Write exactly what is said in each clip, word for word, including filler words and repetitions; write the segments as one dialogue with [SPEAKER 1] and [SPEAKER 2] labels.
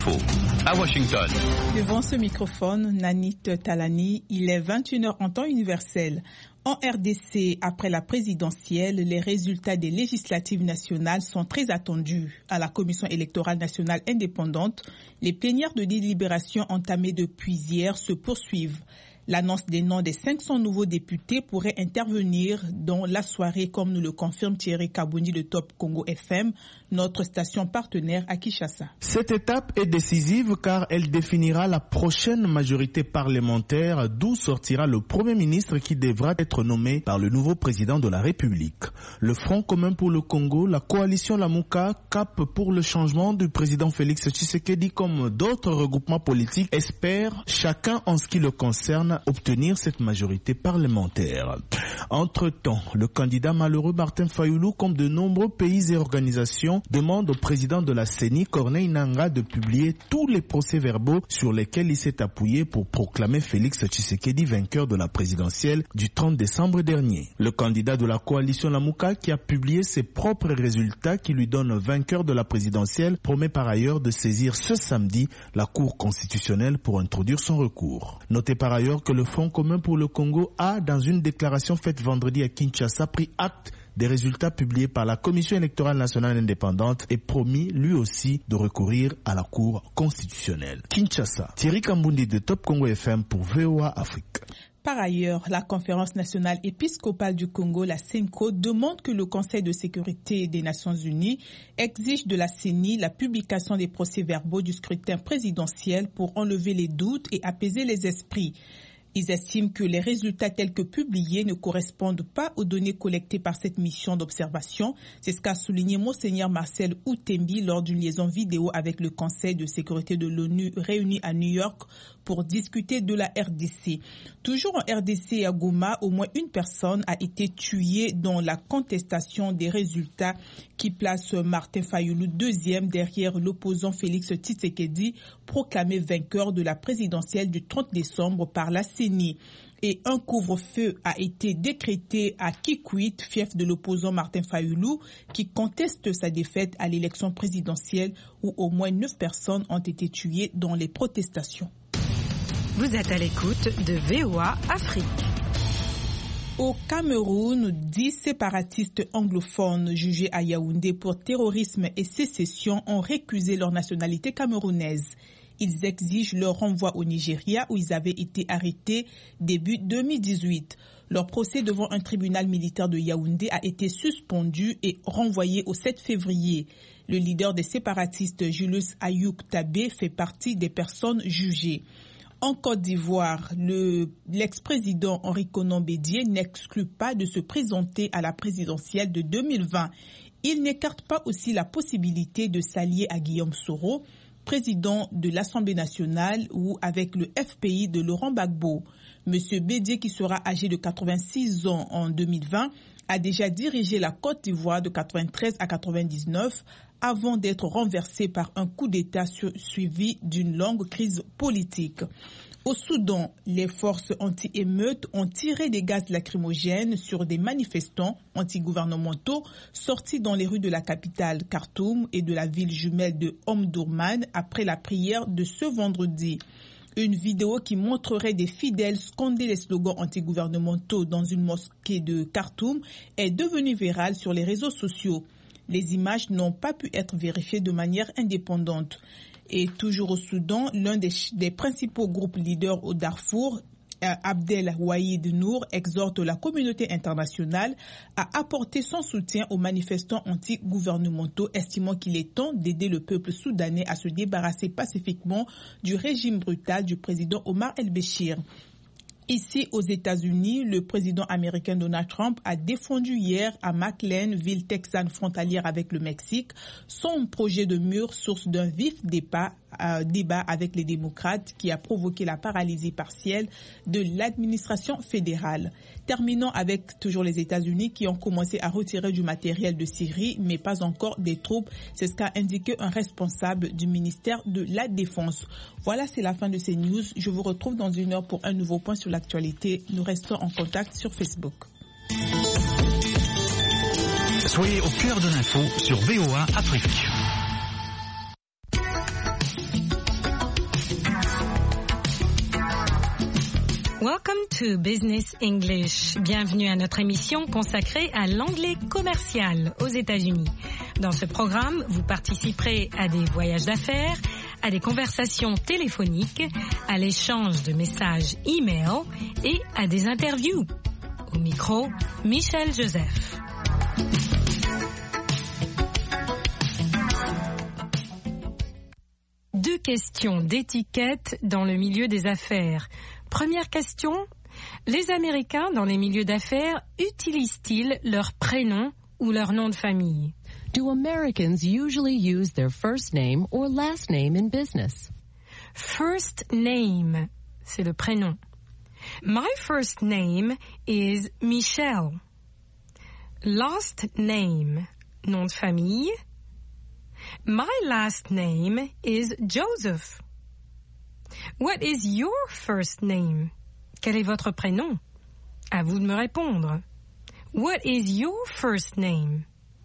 [SPEAKER 1] À Washington.
[SPEAKER 2] Devant ce microphone, Nanit Talani, il est vingt et une heures en temps universel. En R D C, après la présidentielle, les résultats des législatives nationales sont très attendus. À la Commission électorale nationale indépendante, les plénières de délibération entamées depuis hier se poursuivent. L'annonce des noms des cinq cents nouveaux députés pourrait intervenir dans la soirée, comme nous le confirme Thierry Kabouni de Top Congo F M, notre station partenaire à Kinshasa.
[SPEAKER 3] Cette étape est décisive car elle définira la prochaine majorité parlementaire d'où sortira le Premier ministre qui devra être nommé par le nouveau président de la République. Le Front commun pour le Congo, la coalition Lamuka, Cap pour le changement du président Félix Tshisekedi comme d'autres regroupements politiques espèrent, chacun en ce qui le concerne, obtenir cette majorité parlementaire. Entre-temps, le candidat malheureux Martin Fayoulou, comme de nombreux pays et organisations, demande au président de la C E N I, Corneille Nangaa, de publier tous les procès-verbaux sur lesquels il s'est appuyé pour proclamer Félix Tshisekedi vainqueur de la présidentielle du trente décembre dernier. Le candidat de la coalition Lamuka, qui a publié ses propres résultats qui lui donnent vainqueur de la présidentielle, promet par ailleurs de saisir ce samedi la Cour constitutionnelle pour introduire son recours. Notez par ailleurs que le Front commun pour le Congo a, dans une déclaration faite vendredi à Kinshasa, pris acte des résultats publiés par la Commission électorale nationale indépendante et promis lui aussi de recourir à la Cour constitutionnelle. Kinshasa, Thierry Kambundi de Top Congo F M pour V O A Afrique.
[SPEAKER 2] Par ailleurs, la Conférence nationale épiscopale du Congo, la C E N C O, demande que le Conseil de sécurité des Nations unies exige de la C E N I la publication des procès-verbaux du scrutin présidentiel pour enlever les doutes et apaiser les esprits. Ils estiment que les résultats tels que publiés ne correspondent pas aux données collectées par cette mission d'observation. C'est ce qu'a souligné Monseigneur Marcel Outembi lors d'une liaison vidéo avec le Conseil de sécurité de l'ONU réuni à New York pour discuter de la R D C. Toujours en R D C et à Goma, au moins une personne a été tuée dans la contestation des résultats qui place Martin Fayoulou deuxième derrière l'opposant Félix Tshisekedi, proclamé vainqueur de la présidentielle du trente décembre par la C E N I. Et un couvre-feu a été décrété à Kikwit, fief de l'opposant Martin Fayoulou, qui conteste sa défaite à l'élection présidentielle où au moins neuf personnes ont été tuées dans les protestations.
[SPEAKER 4] Vous êtes à l'écoute de V O A Afrique.
[SPEAKER 2] Au Cameroun, dix séparatistes anglophones jugés à Yaoundé pour terrorisme et sécession ont récusé leur nationalité camerounaise. Ils exigent leur renvoi au Nigeria où ils avaient été arrêtés début deux mille dix-huit. Leur procès devant un tribunal militaire de Yaoundé a été suspendu et renvoyé au sept février. Le leader des séparatistes, Julius Ayouk Tabé, fait partie des personnes jugées. En Côte d'Ivoire, le, l'ex-président Henri Konan Bédié n'exclut pas de se présenter à la présidentielle de deux mille vingt. Il n'écarte pas aussi la possibilité de s'allier à Guillaume Soro, président de l'Assemblée nationale, ou avec le F P I de Laurent Gbagbo. Monsieur Bédié, qui sera âgé de quatre-vingt-six ans en deux mille vingt, a déjà dirigé la Côte d'Ivoire de quatre-vingt-treize à quatre-vingt-dix-neuf avant d'être renversé par un coup d'État suivi d'une longue crise politique. Au Soudan, les forces anti-émeutes ont tiré des gaz lacrymogènes sur des manifestants antigouvernementaux sortis dans les rues de la capitale Khartoum et de la ville jumelle de Omdurman après la prière de ce vendredi. Une vidéo qui montrerait des fidèles scander les slogans antigouvernementaux dans une mosquée de Khartoum est devenue virale sur les réseaux sociaux. Les images n'ont pas pu être vérifiées de manière indépendante. Et toujours au Soudan, l'un des, des principaux groupes leaders au Darfour, Abdel Wahid Nour, exhorte la communauté internationale à apporter son soutien aux manifestants anti-gouvernementaux, estimant qu'il est temps d'aider le peuple soudanais à se débarrasser pacifiquement du régime brutal du président Omar el-Béchir. Ici, aux États-Unis, le président américain Donald Trump a défendu hier à McLean, ville texane frontalière avec le Mexique, son projet de mur, source d'un vif débat, euh, débat avec les démocrates qui a provoqué la paralysie partielle de l'administration fédérale. Terminons avec toujours les États-Unis qui ont commencé à retirer du matériel de Syrie, mais pas encore des troupes. C'est ce qu'a indiqué un responsable du ministère de la Défense. Voilà, c'est la fin de ces news. Je vous retrouve dans une heure pour un nouveau point sur l'actualité. Nous restons en contact sur Facebook.
[SPEAKER 1] Soyez au cœur de l'info sur V O A Afrique.
[SPEAKER 4] Welcome to Business English. Bienvenue à notre émission consacrée à l'anglais commercial aux États-Unis. Dans ce programme, vous participerez à des voyages d'affaires, à des conversations téléphoniques, à l'échange de messages e-mail et à des interviews. Au micro, Michel Joseph. Deux questions d'étiquette dans le milieu des affaires. Première question, les Américains dans les milieux d'affaires utilisent-ils leur prénom ou leur nom de famille?
[SPEAKER 5] Do Americans usually use their first name or last name in business?
[SPEAKER 4] First name, c'est le prénom. My first name is Michelle. Last name, nom de famille. My last name is Joseph. What is your first name? Quel est votre prénom? À vous de me répondre. What is your first name?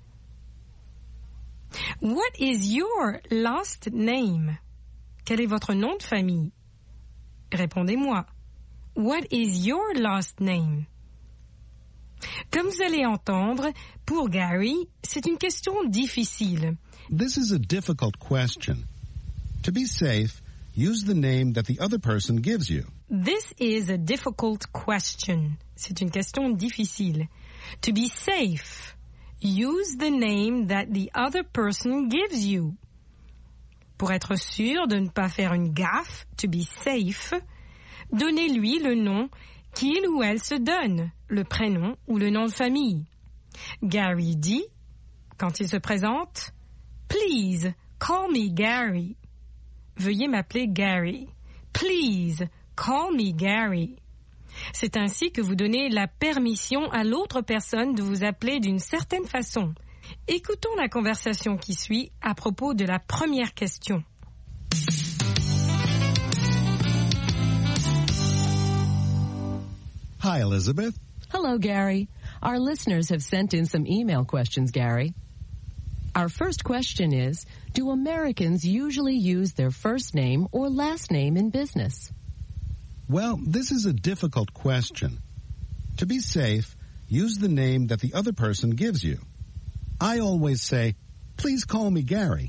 [SPEAKER 4] What is your last name? Quel est votre nom de famille? Répondez-moi. What is your last name? Comme vous allez entendre, pour Gary, c'est une question difficile.
[SPEAKER 6] This is a difficult question. To be safe, use the name that the other person gives you.
[SPEAKER 4] This is a difficult question. C'est une question difficile. To be safe, use the name that the other person gives you. Pour être sûr de ne pas faire une gaffe, to be safe, donnez-lui le nom qu'il ou elle se donne, le prénom ou le nom de famille. Gary dit, quand il se présente, « Please, call me Gary ». Veuillez m'appeler Gary. Please, call me Gary. C'est ainsi que vous donnez la permission à l'autre personne de vous appeler d'une certaine façon. Écoutons la conversation qui suit à propos de la première question.
[SPEAKER 6] Hi, Elizabeth.
[SPEAKER 5] Hello, Gary. Our listeners have sent in some email questions, Gary. Our first question is, do Americans usually use their first name or last name in business?
[SPEAKER 6] Well, this is a difficult question. To be safe, use the name that the other person gives you. I always say, please call me Gary.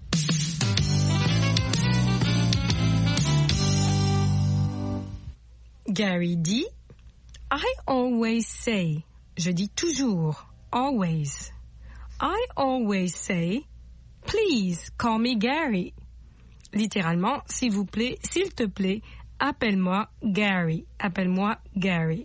[SPEAKER 4] Gary dit, I always say, je dis toujours, always. I always say, please call me Gary. Littéralement, s'il vous plaît, s'il te plaît, appelle-moi Gary. Appelle-moi Gary.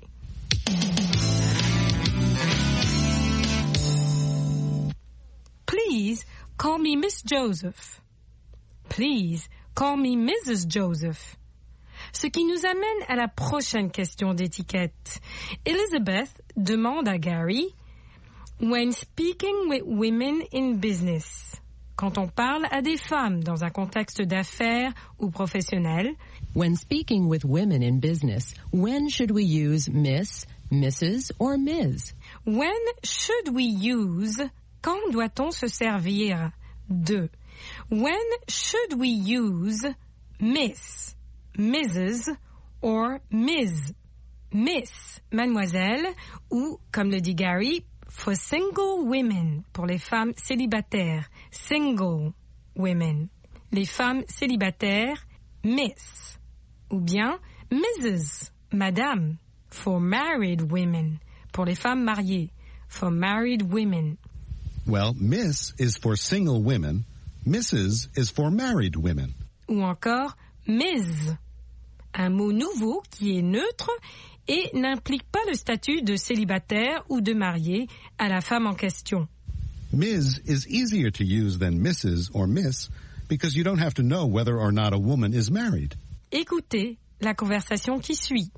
[SPEAKER 4] Please call me Miss Joseph. Please call me Missus Joseph. Ce qui nous amène à la prochaine question d'étiquette. Elizabeth demande à Gary, when speaking with women in business, quand on parle à des femmes dans un contexte d'affaires ou professionnel,
[SPEAKER 5] when speaking with women in business, when should we use Miss, Missus or Miz?
[SPEAKER 4] When should we use, quand doit-on se servir de? When should we use Miss, Missus or Miz? Miss, mademoiselle, ou, comme le dit Gary, for single women, pour les femmes célibataires, single women. Les femmes célibataires, Miss. Ou bien Missus, madame, for married women, pour les femmes mariées, for married women.
[SPEAKER 6] Well, Miss is for single women, Missus is for married women.
[SPEAKER 4] Ou encore Miz, un mot nouveau qui est neutre et n'implique pas le statut de célibataire ou de marié à la femme en question.
[SPEAKER 6] Miz is easier to use than Missus or Miss because you don't have to know whether or not a woman is married.
[SPEAKER 4] Écoutez la conversation qui suit.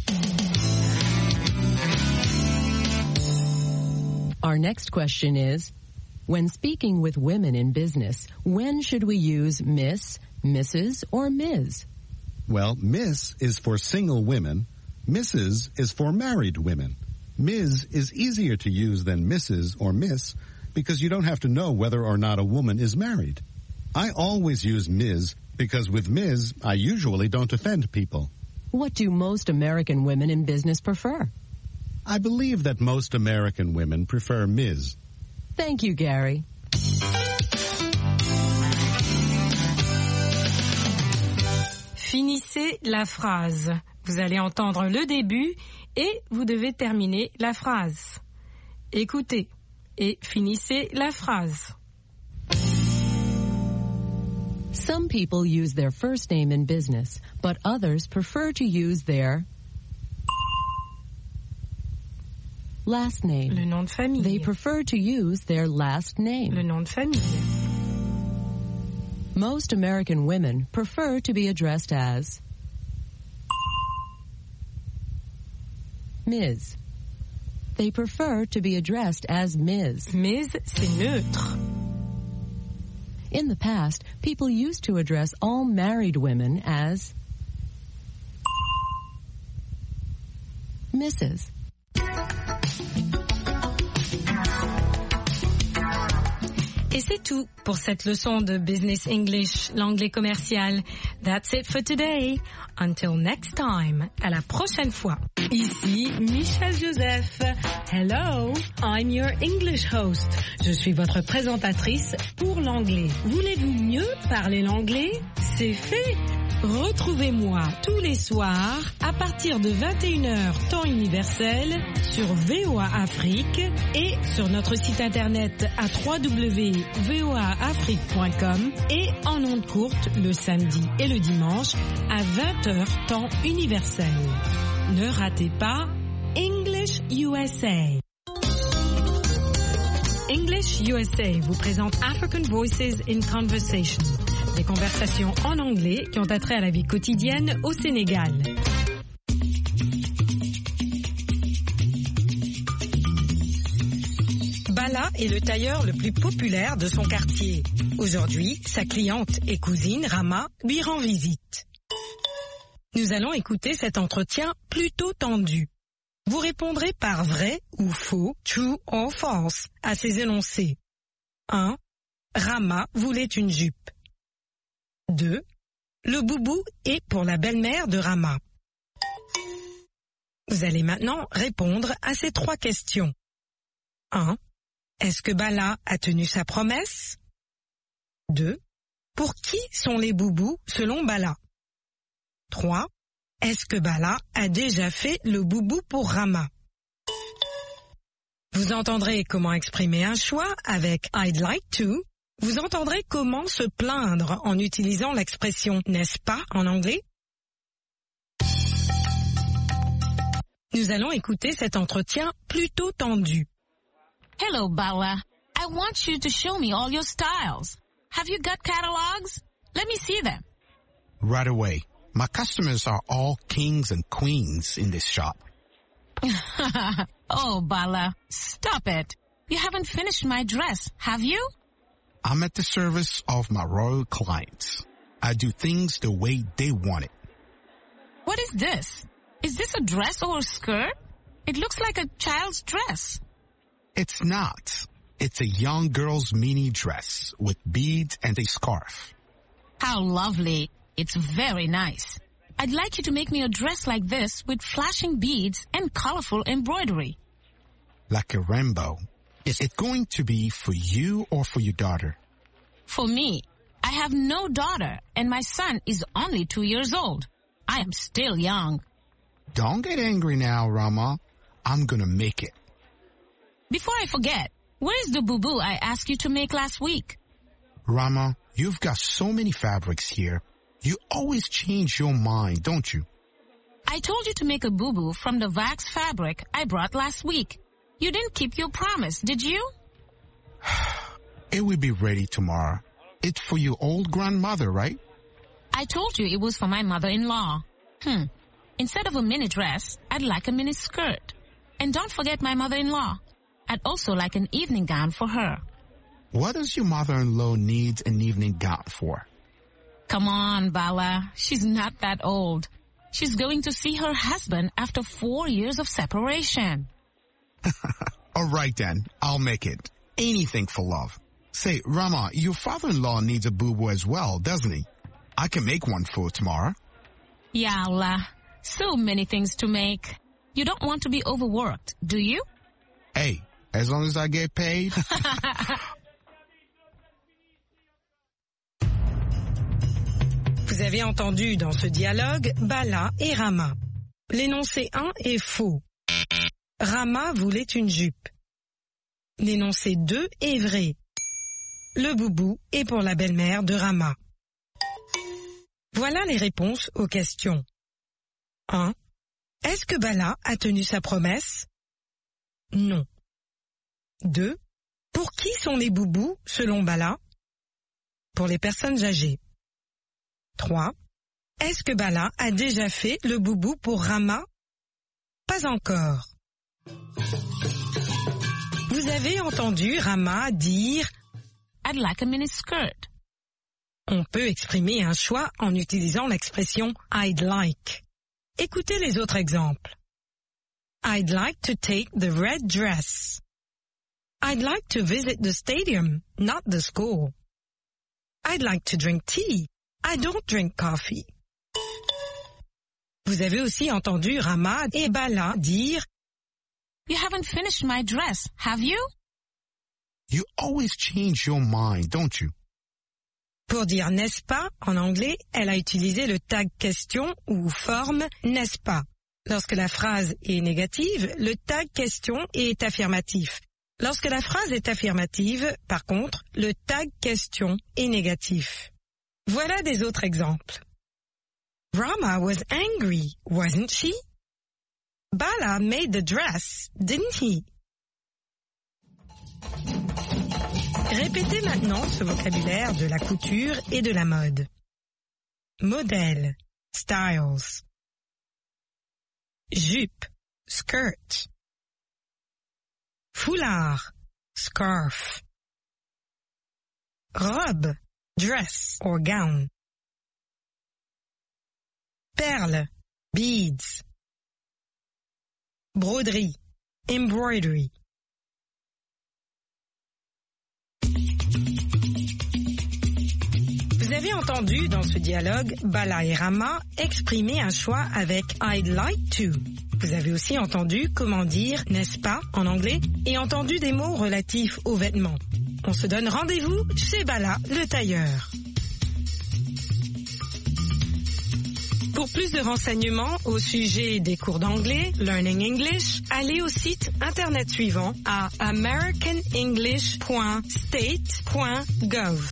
[SPEAKER 5] Our next question is, when speaking with women in business, when should we use Miss, Missus or Miz?
[SPEAKER 6] Well, Miss is for single women, Missus is for married women. Miz is easier to use than Missus or Miss because you don't have to know whether or not a woman is married. I always use Miz because with Miz, I usually don't offend people.
[SPEAKER 5] What do most American women in business prefer?
[SPEAKER 6] I believe that most American women prefer Miz
[SPEAKER 5] Thank you, Gary.
[SPEAKER 4] Finissez la phrase. Vous allez entendre le début et vous devez terminer la phrase. Écoutez et finissez la phrase.
[SPEAKER 5] Some people use their first name in business, but others prefer to use their last name.
[SPEAKER 4] Le nom de famille.
[SPEAKER 5] They prefer to use their last name.
[SPEAKER 4] Le nom de famille.
[SPEAKER 5] Most American women prefer to be addressed as Miz They prefer to be addressed as Miz
[SPEAKER 4] Miz, c'est neutre.
[SPEAKER 5] In the past, people used to address all married women as Missus
[SPEAKER 4] Et c'est tout pour cette leçon de Business English, l'anglais commercial. That's it for today. Until next time. À la prochaine fois. Ici Michelle Joseph. Hello, I'm your English host. Je suis votre présentatrice pour l'anglais. Voulez-vous mieux parler l'anglais? C'est fait. Retrouvez-moi tous les soirs à partir de vingt et une heures temps universel sur V O A Afrique et sur notre site internet à w w w point v o a afrique point com et en ondes courtes le samedi et le dimanche à vingt heures temps universel. Ne ratez pas English U S A. English U S A vous présente African Voices in Conversation. Des conversations en anglais qui ont attrait à la vie quotidienne au Sénégal. Bala est le tailleur le plus populaire de son quartier. Aujourd'hui, sa cliente et cousine Rama lui rend visite. Nous allons écouter cet entretien plutôt tendu. Vous répondrez par vrai ou faux, true or false, à ces énoncés. un. Rama voulait une jupe. deux. Le boubou est pour la belle-mère de Rama. Vous allez maintenant répondre à ces trois questions. un. Est-ce que Bala a tenu sa promesse? deux. Pour qui sont les boubous selon Bala? trois. Est-ce que Bala a déjà fait le boubou pour Rama? Vous entendrez comment exprimer un choix avec I'd like to. Vous entendrez comment se plaindre en utilisant l'expression « n'est-ce pas » en anglais. Nous allons écouter cet entretien plutôt tendu.
[SPEAKER 7] Hello, Bala. I want you to show me all your styles. Have you got catalogs? Let me see them.
[SPEAKER 1] Right away. My customers are all kings and queens in this shop.
[SPEAKER 7] Oh, Bala, stop it. You haven't finished my dress, have you?
[SPEAKER 1] I'm at the service of my royal clients. I do things the way they want it.
[SPEAKER 7] What is this? Is this a dress or a skirt? It looks like a child's dress.
[SPEAKER 1] It's not. It's a young girl's mini dress with beads and a scarf.
[SPEAKER 7] How lovely. It's very nice. I'd like you to make me a dress like this with flashing beads and colorful embroidery.
[SPEAKER 1] Like a rainbow. Is it going to be for you or for your daughter?
[SPEAKER 7] For me. I have no daughter and my son is only two years old. I am still young.
[SPEAKER 1] Don't get angry now, Rama. I'm gonna make it.
[SPEAKER 7] Before I forget, where is the boo-boo I asked you to make last week?
[SPEAKER 1] Rama, you've got so many fabrics here. You always change your mind, don't you?
[SPEAKER 7] I told you to make a boo-boo from the wax fabric I brought last week. You didn't keep your promise, did you?
[SPEAKER 1] It will be ready tomorrow. It's for your old grandmother, right?
[SPEAKER 7] I told you it was for my mother-in-law. Hmm. Instead of a mini dress, I'd like a mini skirt. And don't forget my mother-in-law. I'd also like an evening gown for her.
[SPEAKER 1] What does your mother-in-law need an evening gown for?
[SPEAKER 7] Come on, Bala. She's not that old. She's going to see her husband after four years of separation.
[SPEAKER 1] All right then, I'll make it. Anything for love. Say, Rama, your father-in-law needs a boo-boo as well, doesn't he? I can make one for tomorrow.
[SPEAKER 7] Ya Allah. So many things to make. You don't want to be overworked, do you?
[SPEAKER 1] Hey, as long as I get paid.
[SPEAKER 4] Vous avez entendu dans ce dialogue Bala et Rama. L'énoncé un est faux. Rama voulait une jupe. L'énoncé deux est vrai. Le boubou est pour la belle-mère de Rama. Voilà les réponses aux questions. un. Est-ce que Bala a tenu sa promesse? Non. deux. Pour qui sont les boubous selon Bala? Pour les personnes âgées. trois. Est-ce que Bala a déjà fait le boubou pour Rama? Pas encore. Vous avez entendu Rama dire
[SPEAKER 7] « I'd like a mini skirt ».
[SPEAKER 4] On peut exprimer un choix en utilisant l'expression « I'd like ». Écoutez les autres exemples. I'd like to take the red dress. I'd like to visit the stadium, not the school. I'd like to drink tea. I don't drink coffee. Vous avez aussi entendu Rama et Bala dire
[SPEAKER 7] You haven't finished my dress, have you?
[SPEAKER 1] You always change your mind, don't you?
[SPEAKER 4] Pour dire n'est-ce pas, en anglais, elle a utilisé le tag question ou forme n'est-ce pas. Lorsque la phrase est négative, le tag question est affirmatif. Lorsque la phrase est affirmative, par contre, le tag question est négatif. Voilà des autres exemples. Rama was angry, wasn't she? Bala made the dress, didn't he? Répétez maintenant ce vocabulaire de la couture et de la mode. Modèle, styles. Jupe, skirt. Foulard, scarf. Robe, dress or gown. Perles, beads. Broderie, embroidery. Vous avez entendu dans ce dialogue Bala et Rama exprimer un choix avec I'd like to. Vous avez aussi entendu comment dire n'est-ce pas en anglais et entendu des mots relatifs aux vêtements. On se donne rendez-vous chez Bala le tailleur. Pour plus de renseignements au sujet des cours d'anglais, Learning English, allez au site internet suivant à american english point state point gov.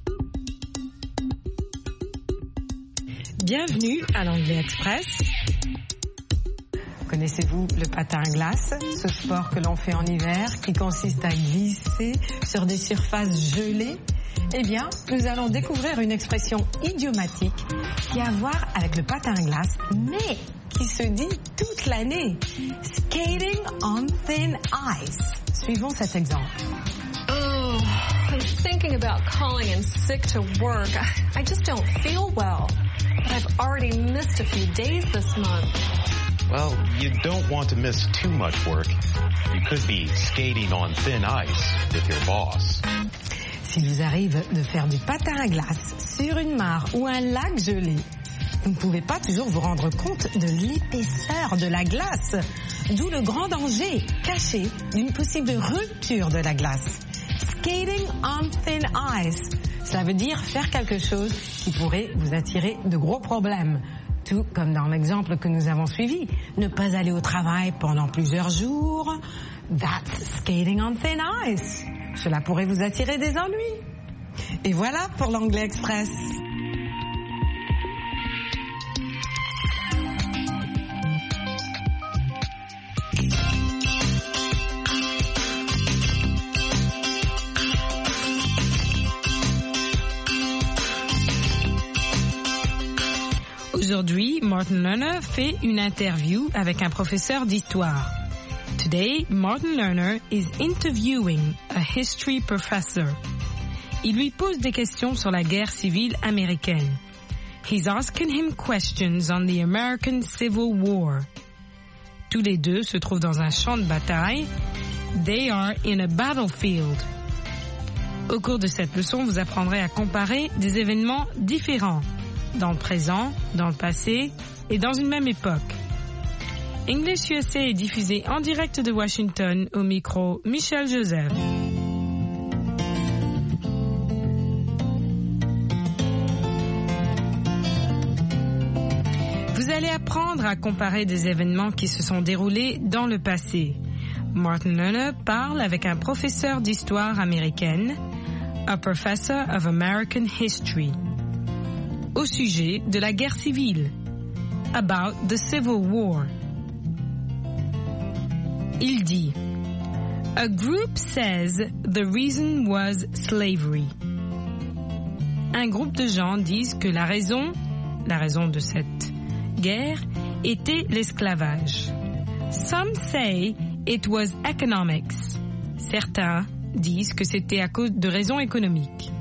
[SPEAKER 4] Bienvenue à l'Anglais Express. Connaissez-vous le patin à glace, ce sport que l'on fait en hiver qui consiste à glisser sur des surfaces gelées? Eh bien, nous allons découvrir une expression idiomatique qui a à voir avec le patin à glace, mais qui se dit toute l'année. Skating on thin ice. Suivons cet exemple.
[SPEAKER 8] Oh, I'm thinking about calling in sick to work. I just don't feel well. But I've already missed a few days this month.
[SPEAKER 9] Well, you don't want to miss too much work. You could be skating on thin ice with your boss.
[SPEAKER 4] S'il vous arrive de faire du patin à glace sur une mare ou un lac gelé, vous ne pouvez pas toujours vous rendre compte de l'épaisseur de la glace, d'où le grand danger caché d'une possible rupture de la glace. Skating on thin ice, cela veut dire faire quelque chose qui pourrait vous attirer de gros problèmes. Tout comme dans l'exemple que nous avons suivi, ne pas aller au travail pendant plusieurs jours, that's skating on thin ice. Cela pourrait vous attirer des ennuis. Et voilà pour l'Anglais Express. Aujourd'hui, Martin Lerner fait une interview avec un professeur d'histoire. Today, Martin Lerner is interviewing a history professor. Il lui pose des questions sur la guerre civile américaine. He's asking him questions on the American Civil War. Tous les deux se trouvent dans un champ de bataille. They are in a battlefield. Au cours de cette leçon, vous apprendrez à comparer des événements différents. dans le présent, dans le passé et dans une même époque. English U S A est diffusé en direct de Washington au micro Michel Joseph. Vous allez apprendre à comparer des événements qui se sont déroulés dans le passé. Martin Lerner parle avec un professeur d'histoire américaine, a professor of American history, au sujet de la guerre civile, about the Civil War. Il dit, a group says the reason was slavery. Un groupe de gens disent que la raison, la raison de cette guerre, était l'esclavage. Some say it was economics. Certains disent que c'était à cause de raisons économiques.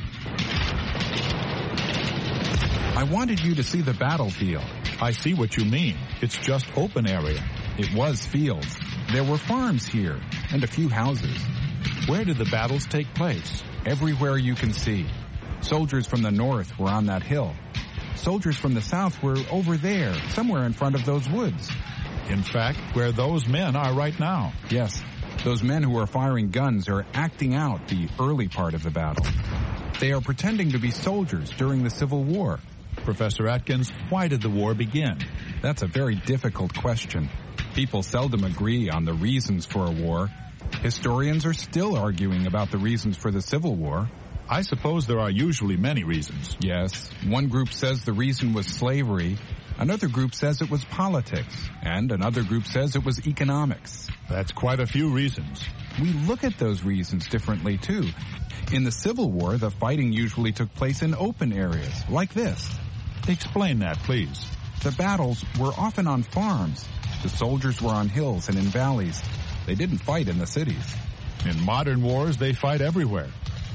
[SPEAKER 10] I wanted you to see the battlefield. I see what you mean. It's just open area. It was fields. There were farms here and a few houses.
[SPEAKER 11] Where did the battles take place?
[SPEAKER 10] Everywhere you can see. Soldiers from the north were on that hill. Soldiers from the south were over there, somewhere in front of those woods.
[SPEAKER 11] In fact, where those men are right now.
[SPEAKER 10] Yes, those men who are firing guns are acting out the early part of the battle. They are pretending to be soldiers during the Civil War.
[SPEAKER 11] Professor Atkins, why did the war begin?
[SPEAKER 10] That's a very difficult question. People seldom agree on the reasons for a war. Historians are still arguing about the reasons for the Civil War.
[SPEAKER 11] I suppose there are usually many reasons.
[SPEAKER 10] Yes, one group says the reason was slavery. Another group says it was politics, and another group says it was economics.
[SPEAKER 11] That's quite a few reasons.
[SPEAKER 10] We look at those reasons differently, too. In the Civil War, the fighting usually took place in open areas, like this.
[SPEAKER 11] Explain that, please.
[SPEAKER 10] The battles were often on farms. The soldiers were on hills and in valleys. They didn't fight in the cities.
[SPEAKER 11] In modern wars, they fight everywhere.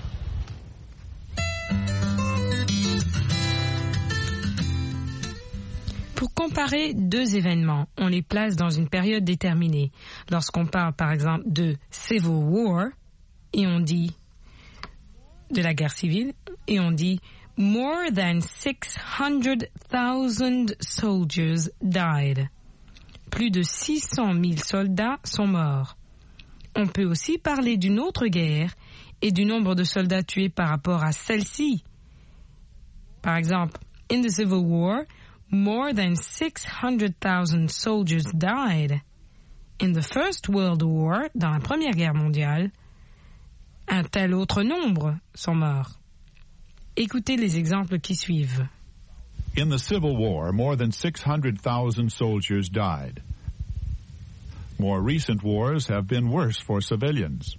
[SPEAKER 4] Pour comparer deux événements, on les place dans une période déterminée. Lorsqu'on parle par exemple de Civil War, et on dit de la guerre civile, et on dit more than six hundred thousand soldiers died. Plus de six cent mille soldats sont morts. On peut aussi parler d'une autre guerre et du nombre de soldats tués par rapport à celle-ci. Par exemple, in the Civil War, more than six hundred thousand soldiers died. In the First World War, dans la Première Guerre mondiale, un tel autre nombre sont morts. Écoutez les exemples qui suivent.
[SPEAKER 11] In the Civil War, more than six hundred thousand soldiers died. More recent wars have been worse for civilians.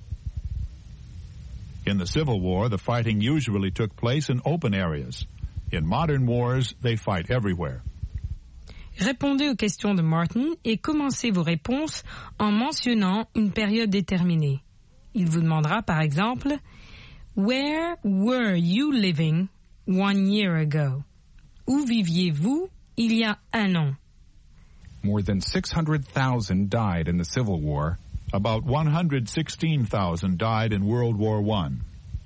[SPEAKER 11] In the Civil War, the fighting usually took place in open areas. In modern wars, they fight everywhere.
[SPEAKER 4] Répondez aux questions de Martin et commencez vos réponses en mentionnant une période déterminée. Il vous demandera par exemple « Where were you living one year ago ?» Où viviez-vous il y a un an?
[SPEAKER 10] More than six hundred thousand died in the Civil War.
[SPEAKER 11] About one hundred sixteen thousand died in World War One.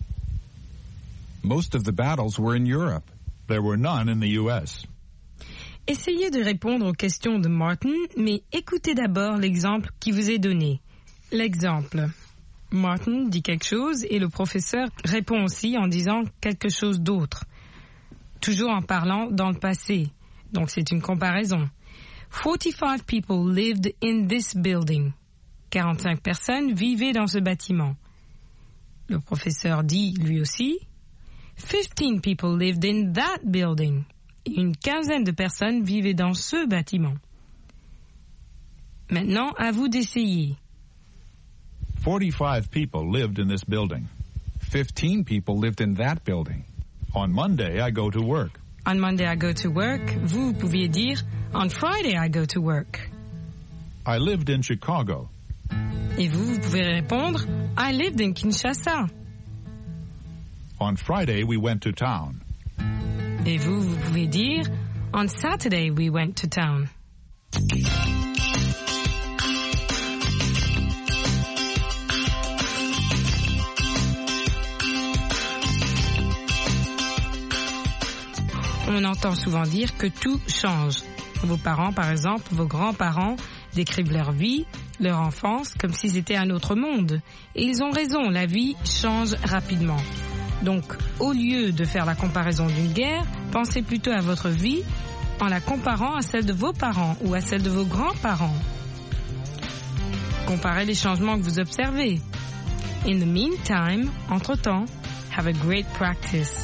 [SPEAKER 10] Most of the battles were in Europe.
[SPEAKER 11] There were none in the U S.
[SPEAKER 4] Essayez de répondre aux questions de Martin, mais écoutez d'abord l'exemple qui vous est donné. L'exemple. Martin dit quelque chose et le professeur répond aussi en disant quelque chose d'autre. Toujours en parlant dans le passé. Donc c'est une comparaison. forty-five people lived in this building. quarante-cinq personnes vivaient dans ce bâtiment. Le professeur dit lui aussi fifteen people lived in that building. Et une quinzaine de personnes vivaient dans ce bâtiment. Maintenant, à vous d'essayer.
[SPEAKER 11] forty-five people lived in this building.
[SPEAKER 10] fifteen people lived in that building.
[SPEAKER 11] On Monday, I go to work.
[SPEAKER 4] On Monday, I go to work. Vous pouviez dire, on Friday, I go to work.
[SPEAKER 11] I lived in Chicago.
[SPEAKER 4] Et vous, vous pouvez répondre, I lived in Kinshasa.
[SPEAKER 11] On Friday, we went to town.
[SPEAKER 4] Et vous, vous pouvez dire, on Saturday, we went to town. On entend souvent dire que tout change. Vos parents, par exemple, vos grands-parents décrivent leur vie, leur enfance, comme si c'était un autre monde. Et ils ont raison, la vie change rapidement. Donc, au lieu de faire la comparaison d'une guerre, pensez plutôt à votre vie en la comparant à celle de vos parents ou à celle de vos grands-parents. Comparez les changements que vous observez. In the meantime, entre-temps, have a great practice.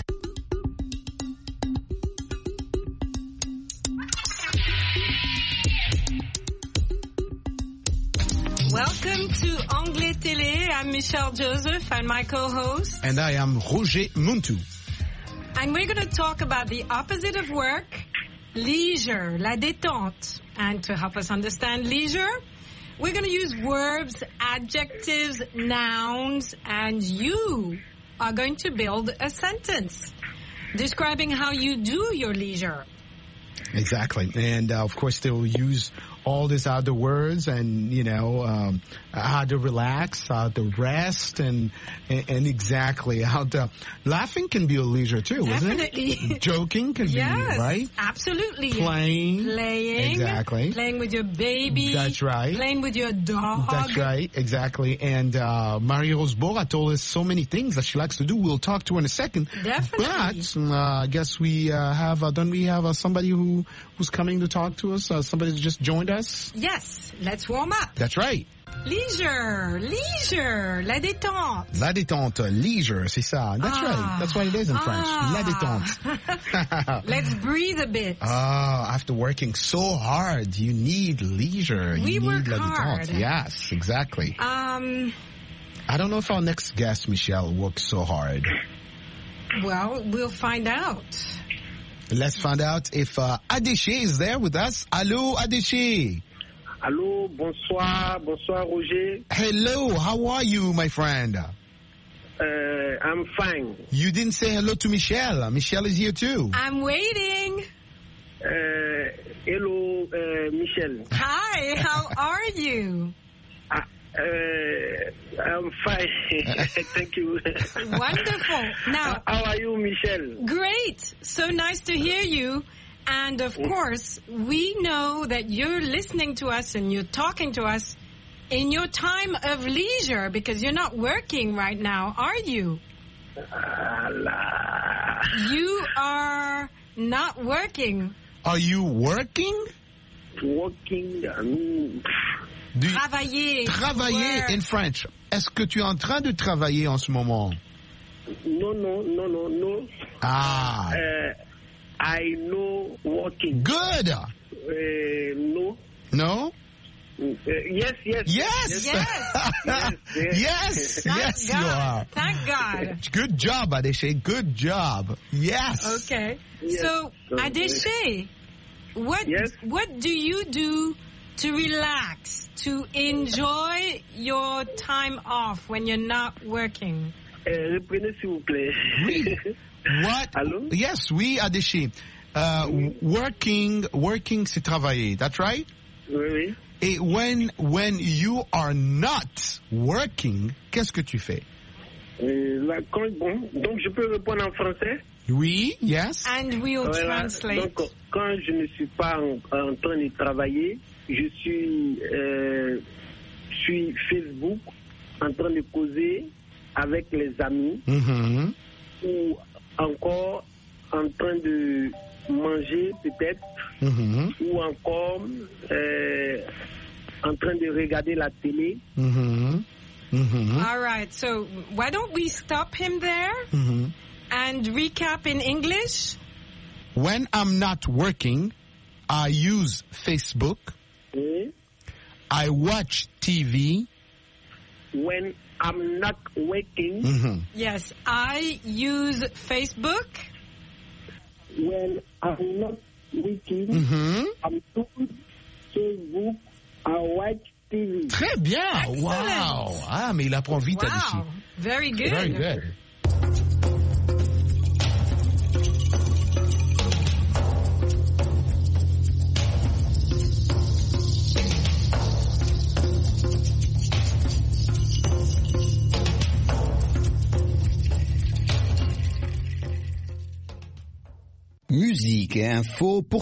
[SPEAKER 4] Welcome to Anglais Télé. I'm Michelle Joseph and my co-host.
[SPEAKER 1] And I am Roger Muntu.
[SPEAKER 4] And we're going to talk about the opposite of work, leisure, la détente. And to help us understand leisure, we're going to use verbs, adjectives, nouns, and you are going to build a sentence describing how you do your leisure.
[SPEAKER 1] Exactly. And uh, of course, they will use all these other words and, you know, um, how to relax, how to rest, and, and and exactly how to... Laughing can be a leisure too,
[SPEAKER 4] Definitely.
[SPEAKER 1] isn't it? Joking can
[SPEAKER 4] yes,
[SPEAKER 1] be, right?
[SPEAKER 4] Absolutely.
[SPEAKER 1] Playing.
[SPEAKER 4] Playing.
[SPEAKER 1] Exactly.
[SPEAKER 4] Playing with your baby.
[SPEAKER 1] That's right.
[SPEAKER 4] Playing with your dog.
[SPEAKER 1] That's right, exactly. And uh, Marie-Rose Bora told us so many things that she likes to do. We'll talk to her in a second.
[SPEAKER 4] Definitely.
[SPEAKER 1] But uh, I guess we uh, have, uh, don't we have uh, somebody who who's coming to talk to us? Uh, somebody who just joined us?
[SPEAKER 4] Yes, let's warm up.
[SPEAKER 1] That's right.
[SPEAKER 4] Leisure, leisure, la détente.
[SPEAKER 1] La détente, leisure, c'est ça. That's
[SPEAKER 4] ah.
[SPEAKER 1] right. That's what it is in French.
[SPEAKER 4] Ah.
[SPEAKER 1] La détente.
[SPEAKER 4] Let's breathe a bit.
[SPEAKER 1] Ah, after working so hard, you need leisure.
[SPEAKER 4] We
[SPEAKER 1] you
[SPEAKER 4] work
[SPEAKER 1] need la
[SPEAKER 4] hard.
[SPEAKER 1] détente. Yes, exactly.
[SPEAKER 4] Um,
[SPEAKER 1] I don't know if our next guest, Michelle, works so hard.
[SPEAKER 4] Well, we'll find out.
[SPEAKER 1] Let's find out if uh, Adéché is there with us. Allô, Adéché.
[SPEAKER 12] Allô, bonsoir, bonsoir, Roger.
[SPEAKER 1] Hello, how are you, my friend?
[SPEAKER 12] Uh, I'm fine.
[SPEAKER 1] You didn't say hello to Michelle. Michelle is here too.
[SPEAKER 4] I'm waiting.
[SPEAKER 12] Uh, hello, uh, Michelle.
[SPEAKER 4] Hi, how are you?
[SPEAKER 12] Uh, uh, I'm fine. Thank you.
[SPEAKER 4] Wonderful. Now,
[SPEAKER 12] how are you, Michelle?
[SPEAKER 4] Great. So nice to hear you. And of course, we know that you're listening to us and you're talking to us in your time of leisure because you're not working right now, are you?
[SPEAKER 12] Allah.
[SPEAKER 4] You are not working.
[SPEAKER 1] Are you working?
[SPEAKER 12] Working. Um,
[SPEAKER 1] Du
[SPEAKER 4] travailler.
[SPEAKER 1] Travailler in French. Est-ce que tu es en train de travailler en ce moment?
[SPEAKER 12] Non, non, non, non, non.
[SPEAKER 1] Ah.
[SPEAKER 12] Uh, I know working.
[SPEAKER 1] Good.
[SPEAKER 12] Uh, no.
[SPEAKER 1] No?
[SPEAKER 12] Uh, yes, yes.
[SPEAKER 1] Yes.
[SPEAKER 4] Yes. yes.
[SPEAKER 1] Yes.
[SPEAKER 4] Thank
[SPEAKER 1] yes,
[SPEAKER 4] God.
[SPEAKER 1] you are.
[SPEAKER 4] Thank God.
[SPEAKER 1] Good job, Adéché. Good job. Yes.
[SPEAKER 4] Okay.
[SPEAKER 12] Yes.
[SPEAKER 4] So, Adéché, what
[SPEAKER 12] yes?
[SPEAKER 4] what do you do to relax, to enjoy your time off when you're not working?
[SPEAKER 12] Uh, reprenez s'il vous plaît.
[SPEAKER 1] Oui. What?
[SPEAKER 12] Allô?
[SPEAKER 1] Yes, oui, Adéché. Uh,
[SPEAKER 12] oui.
[SPEAKER 1] Working, working, c'est travailler. That's right?
[SPEAKER 12] Oui, oui.
[SPEAKER 1] Et when, when you are not working, qu'est-ce que tu fais?
[SPEAKER 12] Euh, là, quand, bon, donc je peux répondre en français?
[SPEAKER 1] Oui, yes.
[SPEAKER 4] And we'll
[SPEAKER 12] voilà.
[SPEAKER 4] translate.
[SPEAKER 12] Donc, quand je ne suis pas en, en train de travailler, je suis euh, sur Facebook en train de causer avec les amis
[SPEAKER 1] Mm-hmm.
[SPEAKER 12] ou encore en train de manger peut-être
[SPEAKER 1] Mm-hmm.
[SPEAKER 12] ou encore euh, en train de regarder la télé.
[SPEAKER 1] Mm-hmm. Mm-hmm.
[SPEAKER 4] All right. So why don't we stop him there
[SPEAKER 1] Mm-hmm.
[SPEAKER 4] and recap in English?
[SPEAKER 1] When I'm not working, I use Facebook.
[SPEAKER 12] Oui.
[SPEAKER 1] I watch T V.
[SPEAKER 12] When I'm not working,
[SPEAKER 1] Mm-hmm.
[SPEAKER 4] Yes, I use Facebook.
[SPEAKER 12] when I'm not working,
[SPEAKER 1] Mm-hmm.
[SPEAKER 12] I'm doing Facebook, I watch T V.
[SPEAKER 1] Très bien.
[SPEAKER 4] Excellent.
[SPEAKER 1] Wow. Ah, mais il apprend vite, Adéché.
[SPEAKER 4] Wow, very good.
[SPEAKER 1] Very good.
[SPEAKER 13] Musique. Politique et Info pour